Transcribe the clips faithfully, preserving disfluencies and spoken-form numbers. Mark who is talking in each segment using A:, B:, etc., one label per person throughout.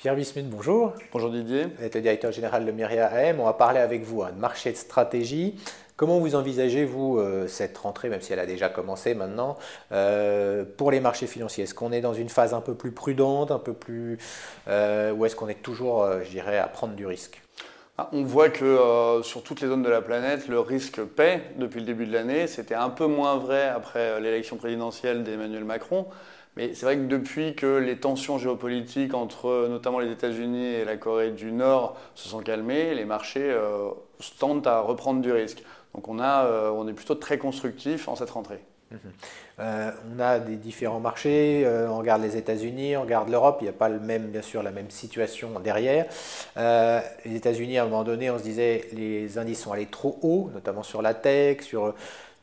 A: Pierre Wismut, bonjour.
B: Bonjour Didier.
A: Vous êtes le directeur général de Myria A M. On va parler avec vous hein, de marché de stratégie. Comment vous envisagez, vous, euh, cette rentrée, même si elle a déjà commencé maintenant, euh, pour les marchés financiers? Est-ce qu'on est dans une phase un peu plus prudente, un peu plus, euh, ou est-ce qu'on est toujours, euh, je dirais, à prendre du risque?
B: On voit que euh, sur toutes les zones de la planète, le risque paie depuis le début de l'année. C'était un peu moins vrai après l'élection présidentielle d'Emmanuel Macron. Mais c'est vrai que depuis que les tensions géopolitiques entre notamment les États-Unis et la Corée du Nord se sont calmées, les marchés euh, tendent à reprendre du risque. Donc on, a, euh, on est plutôt très constructif en cette rentrée.
A: Mmh. Euh, on a des différents marchés, euh, on regarde les États-Unis, on regarde l'Europe, il n'y a pas le même, bien sûr la même situation derrière. Euh, les États-Unis, à un moment donné, on se disait les indices sont allés trop haut, notamment sur la tech, sur...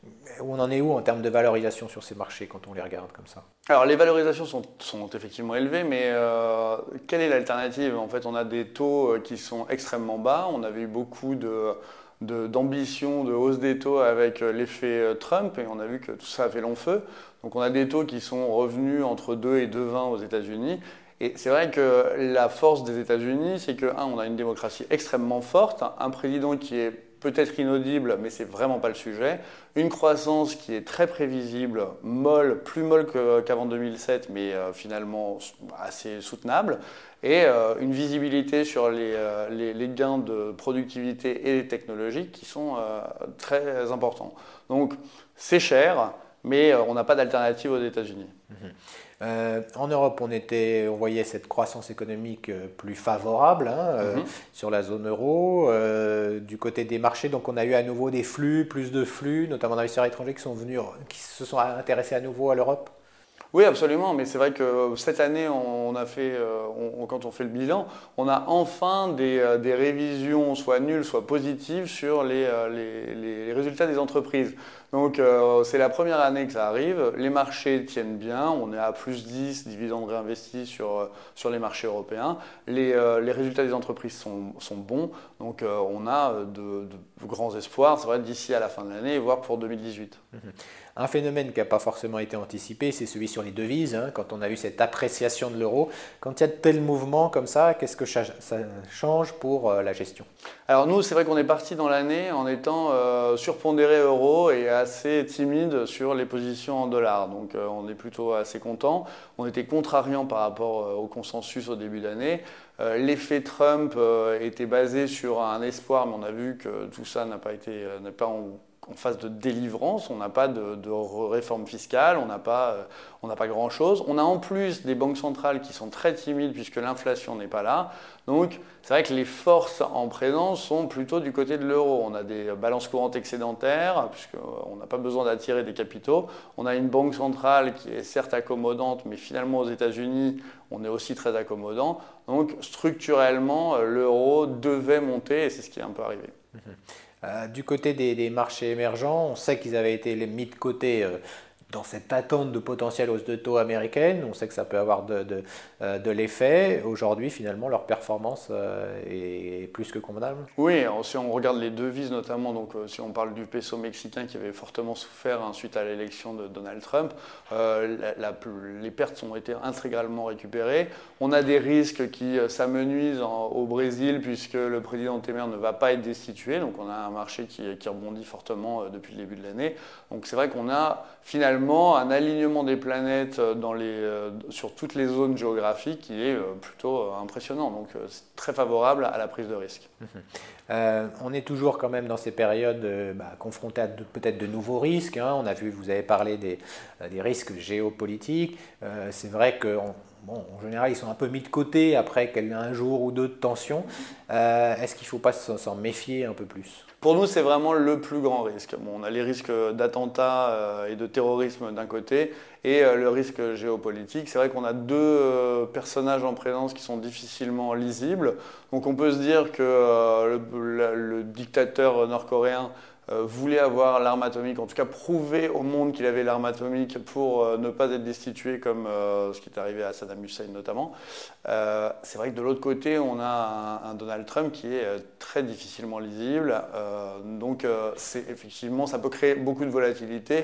A: On en est où en termes de valorisation sur ces marchés quand on les regarde comme ça?
B: Alors les valorisations sont, sont effectivement élevées, mais euh, quelle est l'alternative? En fait, on a des taux qui sont extrêmement bas, on avait eu beaucoup de... d'ambition de, de hausse des taux avec l'effet Trump et on a vu que tout ça a fait long feu. Donc on a des taux qui sont revenus entre deux et deux virgule vingt aux États-Unis. Et c'est vrai que la force des États-Unis, c'est que, un, on a une démocratie extrêmement forte, un président qui est peut-être inaudible, mais c'est vraiment pas le sujet, une croissance qui est très prévisible, molle, plus molle qu'avant deux mille sept, mais euh, finalement assez soutenable, et euh, une visibilité sur les, euh, les, les gains de productivité et technologiques qui sont euh, très importants. Donc c'est cher, mais euh, on n'a pas d'alternative aux États-Unis.
A: Mmh. Euh, en Europe, on, était, on voyait cette croissance économique plus favorable hein, euh, mmh. sur la zone euro. Euh, du côté des marchés, donc on a eu à nouveau des flux, plus de flux, notamment d'investisseurs étrangers qui sont venus, qui se sont intéressés à nouveau à l'Europe.
B: Oui, absolument, mais c'est vrai que cette année, on a fait, on, quand on fait le bilan, on a enfin des, des révisions soit nulles, soit positives sur les, les, les résultats des entreprises. Donc euh, c'est la première année que ça arrive, les marchés tiennent bien, on est à plus dix, dividendes réinvestis sur, sur les marchés européens, les, euh, les résultats des entreprises sont, sont bons, donc euh, on a de, de grands espoirs, c'est vrai, d'ici à la fin de l'année, voire pour deux mille dix-huit.
A: Mmh. Un phénomène qui n'a pas forcément été anticipé, c'est celui sur les devises, hein, quand on a eu cette appréciation de l'euro. Quand il y a de tels mouvements comme ça, qu'est-ce que ça change pour euh, la gestion?
B: Alors nous, c'est vrai qu'on est parti dans l'année en étant euh, surpondéré euro et assez timide sur les positions en dollars. Donc euh, on est plutôt assez content. On était contrariant par rapport euh, au consensus au début d'année. Euh, L'effet Trump euh, était basé sur un espoir, mais on a vu que tout ça n'a pas été, euh, n'est pas en en phase de délivrance, on n'a pas de, de réforme fiscale, on n'a pas, euh, on n'a pas grand-chose. On a en plus des banques centrales qui sont très timides puisque l'inflation n'est pas là. Donc c'est vrai que les forces en présence sont plutôt du côté de l'euro. On a des balances courantes excédentaires puisqu'on n'a pas besoin d'attirer des capitaux. On a une banque centrale qui est certes accommodante, mais finalement aux États-Unis, on est aussi très accommodant. Donc structurellement, l'euro devait monter et c'est ce qui est un peu arrivé.
A: Mmh. Euh, du côté des, des marchés émergents, on sait qu'ils avaient été mis de côté euh, dans cette attente de potentielle hausse de taux américaine. On sait que ça peut avoir de, de, euh, de l'effet. Aujourd'hui, finalement, leur performance euh, est plus que condamnable.
B: Oui, si on regarde les devises notamment, donc euh, si on parle du peso mexicain qui avait fortement souffert hein, suite à l'élection de Donald Trump, euh, la, la, les pertes ont été intégralement récupérées. On a des risques qui euh, s'amenuisent au Brésil puisque le président Temer ne va pas être destitué. Donc on a un marché qui, qui rebondit fortement euh, depuis le début de l'année. Donc c'est vrai qu'on a finalement un alignement des planètes dans les, euh, sur toutes les zones géographiques qui est euh, plutôt euh, impressionnant. Donc euh, c'est très favorable à la prise de risque.
A: Mmh. Euh, on est toujours quand même dans ces périodes euh, bah, confrontés à peut-être de nouveaux risques. Hein. On a vu, vous avez parlé des, des risques géopolitiques. Euh, c'est vrai qu'en bon, en général, ils sont un peu mis de côté après un jour ou deux de tension. Euh, Est-ce qu'il ne faut pas s'en méfier un peu plus?
B: Pour nous, c'est vraiment le plus grand risque. Bon, on a les risques d'attentats euh, et de terrorisme d'un côté et euh, le risque géopolitique. C'est vrai qu'on a deux euh, personnages en présence qui sont difficilement lisibles. Donc on peut se dire que euh, le, le, le dictateur nord-coréen euh, voulait avoir l'arme atomique, en tout cas prouver au monde qu'il avait l'arme atomique pour euh, ne pas être destitué comme euh, ce qui est arrivé à Saddam Hussein notamment. Euh, c'est vrai que de l'autre côté, on a un, un Donald Trump qui est euh, très difficilement lisible. Euh, donc euh, c'est, effectivement, ça peut créer beaucoup de volatilité.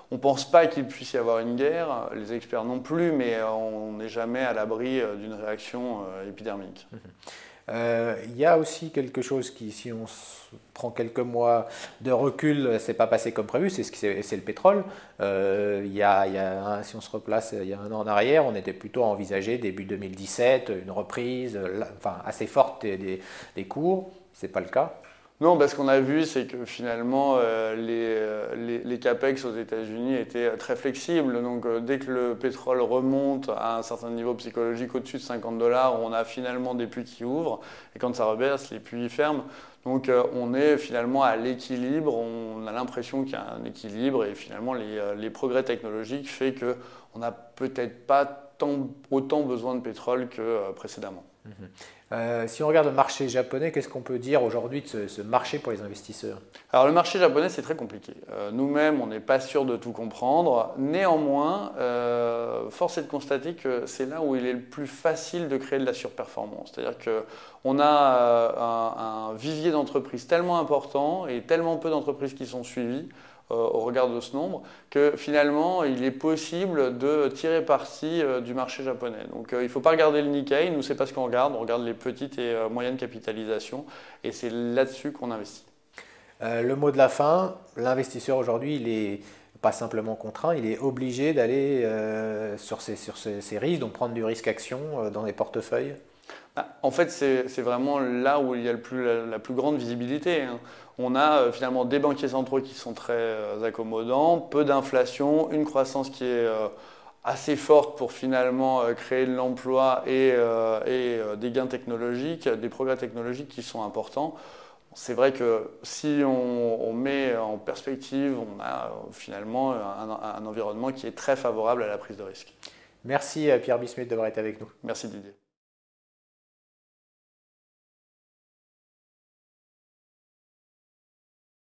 B: On ne pense pas qu'il puisse y avoir une guerre, les experts non plus, mais on n'est jamais à l'abri d'une réaction épidermique.
A: Mmh. Euh, il y a aussi quelque chose qui, si on prend quelques mois de recul, c'est pas passé comme prévu, c'est ce qui c'est le pétrole. Euh, il y a, il y a un, si on se replace il y a un an en arrière, on était plutôt à envisager début deux mille dix-sept une reprise, enfin assez forte des, des, des cours. C'est pas le cas.
B: Non, parce qu'on a vu, c'est que finalement, euh, les, les, les capex aux États-Unis étaient très flexibles. Donc, euh, dès que le pétrole remonte à un certain niveau psychologique au-dessus de cinquante dollars, on a finalement des puits qui ouvrent. Et quand ça rebaisse, les puits ferment. Donc, euh, on est finalement à l'équilibre. On a l'impression qu'il y a un équilibre. Et finalement, les, les progrès technologiques font qu'on n'a peut-être pas tant, autant besoin de pétrole que euh, précédemment.
A: Mmh. Euh, si on regarde le marché japonais, qu'est-ce qu'on peut dire aujourd'hui de ce, ce marché pour les investisseurs?
B: Alors le marché japonais, c'est très compliqué. Euh, Nous-mêmes, on n'est pas sûr de tout comprendre. Néanmoins, euh, force est de constater que c'est là où il est le plus facile de créer de la surperformance. C'est-à-dire qu'on a euh, un, un vivier d'entreprises tellement important et tellement peu d'entreprises qui sont suivies au regard de ce nombre, que finalement il est possible de tirer parti du marché japonais. Donc il ne faut pas regarder le Nikkei, nous c'est pas ce qu'on regarde, on regarde les petites et moyennes capitalisations et c'est là-dessus qu'on investit.
A: Euh, le mot de la fin, l'investisseur aujourd'hui il est pas simplement contraint, il est obligé d'aller euh, sur, ces, sur ces, ces risques, donc prendre du risque action euh, dans les portefeuilles.
B: En fait, c'est vraiment là où il y a le plus, la, la plus grande visibilité. Hein. On a euh, finalement des banquiers centraux qui sont très euh, accommodants, peu d'inflation, une croissance qui est euh, assez forte pour finalement euh, créer de l'emploi et, euh, et euh, des gains technologiques, des progrès technologiques qui sont importants. C'est vrai que si on, on met en perspective, on a euh, finalement un, un environnement qui est très favorable à la prise de risque.
A: Merci Pierre Bismuth d'avoir été avec nous.
B: Merci Didier.